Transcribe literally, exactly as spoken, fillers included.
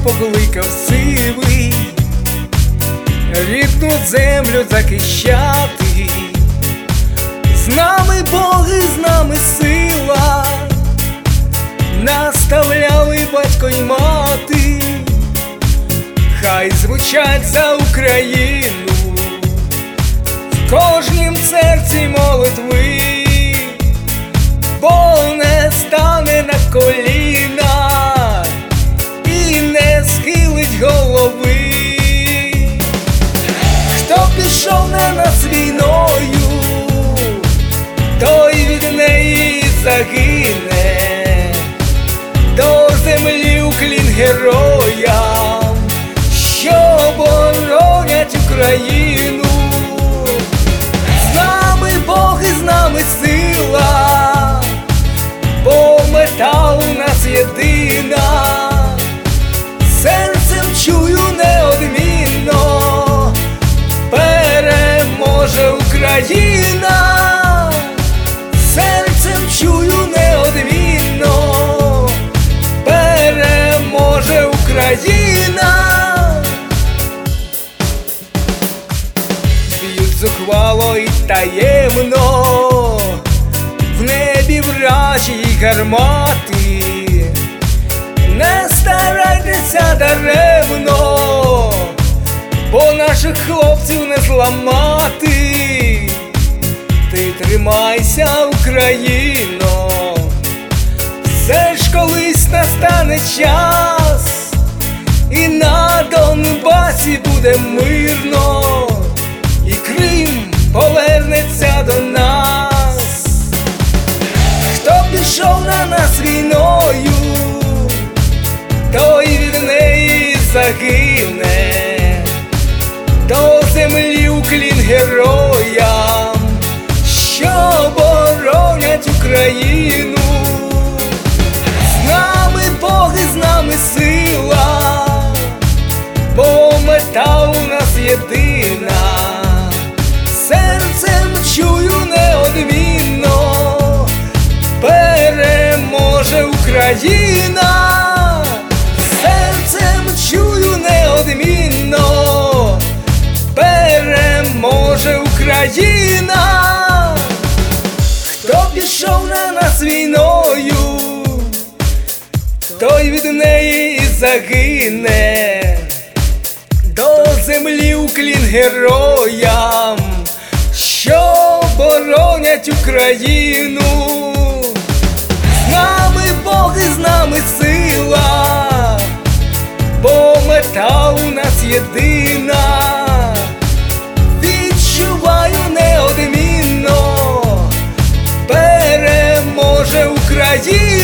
покликав сивий рідну землю захищати. З нами Бог і з нами сила, наставляли батько й мати. Хай звучать за Україну в кожнім серці молитви, бо не стане на коліна і не схилить голови. Хто пішов на нас війною, той від неї загине. До землі уклін героям, що боронять Україну. З нами Бог і з нами сила, бо мета у нас єдина. Серцем чую неодмінно, переможе Україна. Серцем чую неодмінно, переможе Україна. Б'ють зухвало і таємно в небі вражі гармати. Не старайтеся даремно, бо наших хлопців не зламати. Ти тримайся, Україно, все ж колись настане час, і на Донбасі буде мирно, і Крим повернеться до нас. Хто пішов на нас війною, той від неї загине. До землі уклін героям, що боронять Україну. З нами Бог і з нами сила, бо мета у нас єдина. Серцем чую неодмінно, переможе Україна. Серцем чую неодмінно, переможе Україна. Хто пішов на нас війною, той від неї і загине. До землі уклін героям, що боронять Україну. З нами Бог і з нами сила, бо мета у нас єдина. Відчуваю неодмінно, переможе Україна.